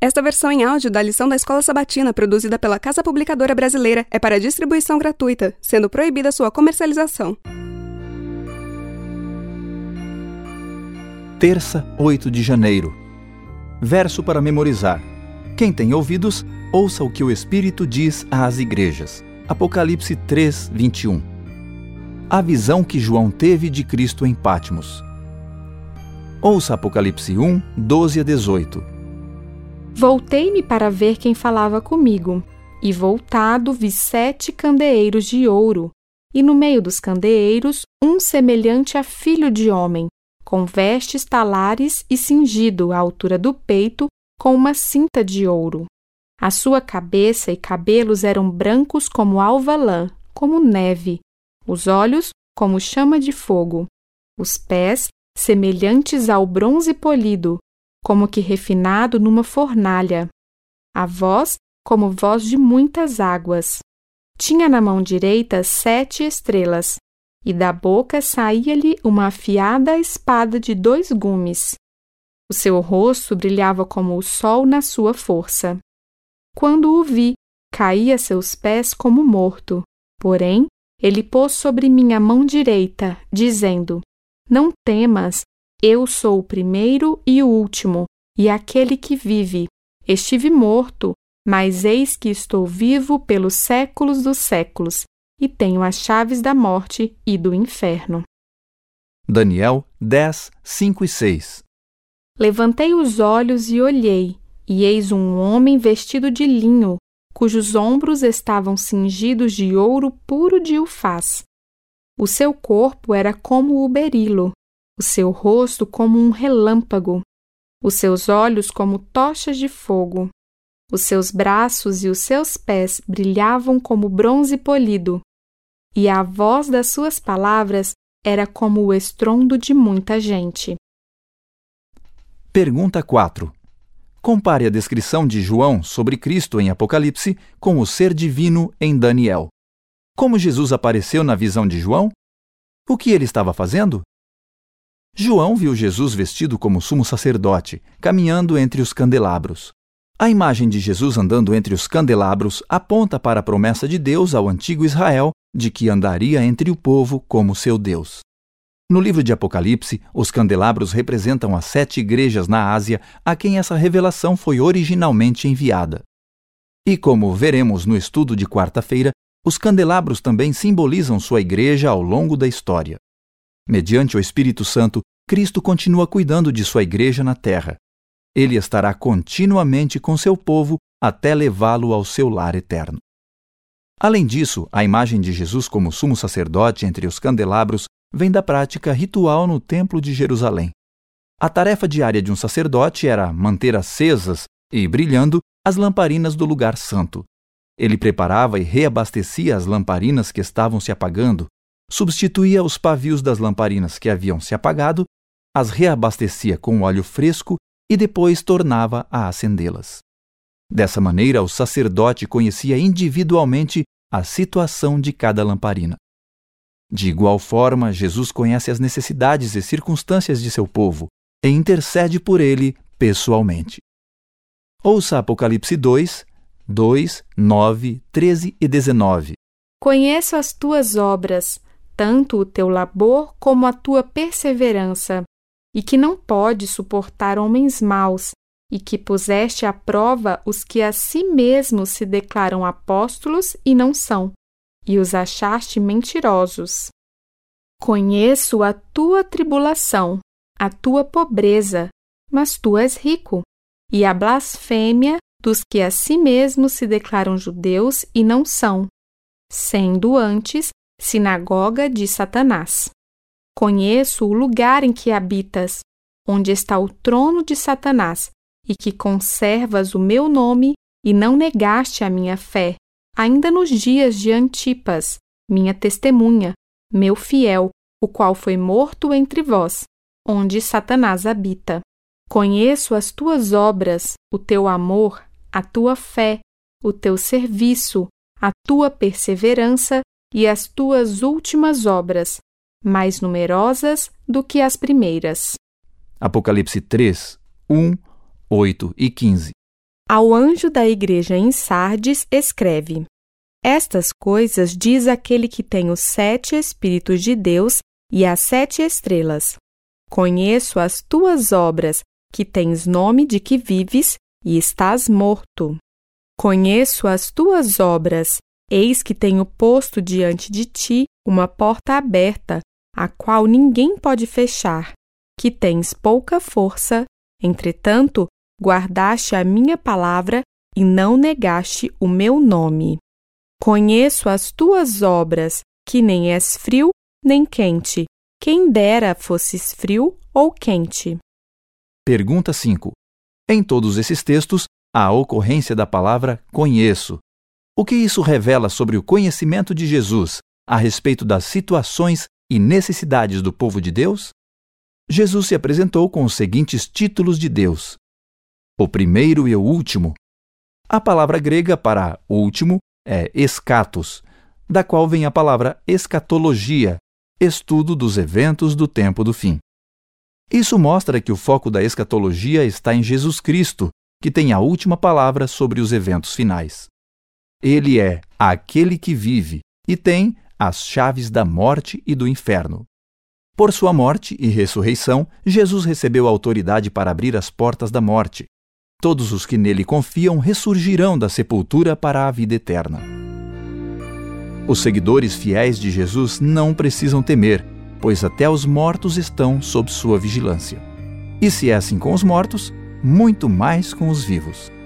Esta versão em áudio da lição da Escola Sabatina, produzida pela Casa Publicadora Brasileira, é para distribuição gratuita, sendo proibida sua comercialização. Terça, 8 de janeiro. Verso para memorizar. Quem tem ouvidos, ouça o que o Espírito diz às igrejas. Apocalipse 3, 21. A visão que João teve de Cristo em Patmos. Ouça Apocalipse 1, 12 a 18. Voltei-me para ver quem falava comigo, e voltado vi 7 candeeiros de ouro, e no meio dos candeeiros um semelhante a filho de homem, com vestes talares e cingido à altura do peito com uma cinta de ouro. A sua cabeça e cabelos eram brancos como alva lã, como neve, os olhos como chama de fogo, os pés semelhantes ao bronze polido, como que refinado numa fornalha, a voz como voz de muitas águas. Tinha na mão direita 7 estrelas, e da boca saía-lhe uma afiada espada de 2 gumes. O seu rosto brilhava como o sol na sua força. Quando o vi, caí a seus pés como morto. Porém, ele pôs sobre mim a mão direita, dizendo: Não temas, eu sou o primeiro e o último, e aquele que vive. Estive morto, mas eis que estou vivo pelos séculos dos séculos, e tenho as chaves da morte e do inferno. Daniel 10, 5 e 6. Levantei os olhos e olhei, e eis um homem vestido de linho, cujos ombros estavam cingidos de ouro puro de Ufaz. O seu corpo era como o berilo, o seu rosto como um relâmpago, os seus olhos como tochas de fogo. Os seus braços e os seus pés brilhavam como bronze polido, e a voz das suas palavras era como o estrondo de muita gente. Pergunta 4. Compare a descrição de João sobre Cristo em Apocalipse com o ser divino em Daniel. Como Jesus apareceu na visão de João? O que ele estava fazendo? João viu Jesus vestido como sumo sacerdote, caminhando entre os candelabros. A imagem de Jesus andando entre os candelabros aponta para a promessa de Deus ao antigo Israel de que andaria entre o povo como seu Deus. No livro de Apocalipse, os candelabros representam as 7 igrejas na Ásia a quem essa revelação foi originalmente enviada. E como veremos no estudo de quarta-feira, os candelabros também simbolizam sua igreja ao longo da história. Mediante o Espírito Santo, Cristo continua cuidando de sua igreja na terra. Ele estará continuamente com seu povo até levá-lo ao seu lar eterno. Além disso, a imagem de Jesus como sumo sacerdote entre os candelabros vem da prática ritual no Templo de Jerusalém. A tarefa diária de um sacerdote era manter acesas e brilhando as lamparinas do lugar santo. Ele preparava e reabastecia as lamparinas que estavam se apagando, substituía os pavios das lamparinas que haviam se apagado, as reabastecia com óleo fresco e depois tornava a acendê-las. Dessa maneira, o sacerdote conhecia individualmente a situação de cada lamparina. De igual forma, Jesus conhece as necessidades e circunstâncias de seu povo e intercede por ele pessoalmente. Ouça Apocalipse 2, 9, 13 e 19. Conheço as tuas obras, tanto o teu labor como a tua perseverança, e que não podes suportar homens maus, e que puseste à prova os que a si mesmos se declaram apóstolos e não são, e os achaste mentirosos. Conheço a tua tribulação, a tua pobreza, mas tu és rico, e a blasfêmia dos que a si mesmos se declaram judeus e não são, sendo antes sinagoga de Satanás. Conheço o lugar em que habitas, onde está o trono de Satanás, e que conservas o meu nome e não negaste a minha fé, ainda nos dias de Antipas, minha testemunha, meu fiel, o qual foi morto entre vós, onde Satanás habita. Conheço as tuas obras, o teu amor, a tua fé, o teu serviço, a tua perseverança e as tuas últimas obras, mais numerosas do que as primeiras. Apocalipse 3, 1, 8 e 15. Ao anjo da igreja em Sardes, escreve: Estas coisas diz aquele que tem os 7 Espíritos de Deus e as 7 estrelas. Conheço as tuas obras, que tens nome de que vives e estás morto. Conheço as tuas obras, eis que tenho posto diante de ti uma porta aberta, a qual ninguém pode fechar, que tens pouca força, entretanto, guardaste a minha palavra e não negaste o meu nome. Conheço as tuas obras, que nem és frio nem quente. Quem dera fosses frio ou quente. Pergunta 5. Em todos esses textos, há a ocorrência da palavra conheço. O que isso revela sobre o conhecimento de Jesus a respeito das situações e necessidades do povo de Deus? Jesus se apresentou com os seguintes títulos de Deus: o primeiro e o último. A palavra grega para último é eschatos, da qual vem a palavra escatologia, estudo dos eventos do tempo do fim. Isso mostra que o foco da escatologia está em Jesus Cristo, que tem a última palavra sobre os eventos finais. Ele é aquele que vive e tem as chaves da morte e do inferno. Por sua morte e ressurreição, Jesus recebeu a autoridade para abrir as portas da morte. Todos os que nele confiam ressurgirão da sepultura para a vida eterna. Os seguidores fiéis de Jesus não precisam temer, pois até os mortos estão sob sua vigilância. E se é assim com os mortos, muito mais com os vivos.